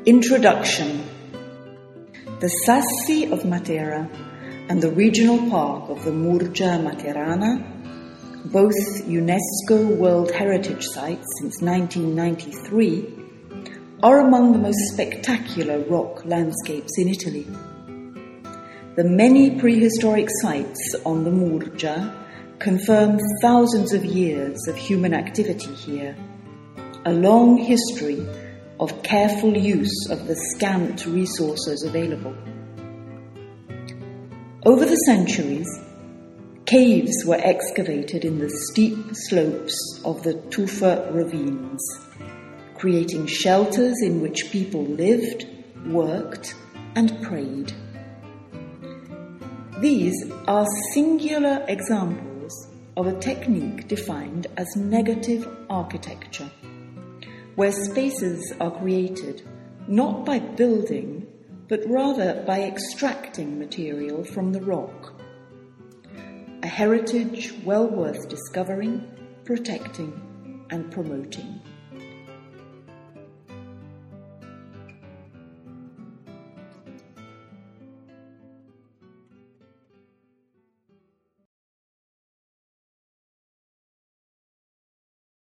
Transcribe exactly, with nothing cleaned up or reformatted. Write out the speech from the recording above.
Introduction. The Sassi of Matera and the regional park of the Murgia Materana, both UNESCO World Heritage Sites since nineteen ninety-three, are among the most spectacular rock landscapes in Italy. The many prehistoric sites on the Murgia confirm thousands of years of human activity here, a long history of careful use of the scant resources available. Over the centuries, caves were excavated in the steep slopes of the Tufa ravines, creating shelters in which people lived, worked, and prayed. These are singular examples of a technique defined as negative architecture, where spaces are created not by building, but rather by extracting material from the rock. A heritage well worth discovering, protecting, and promoting.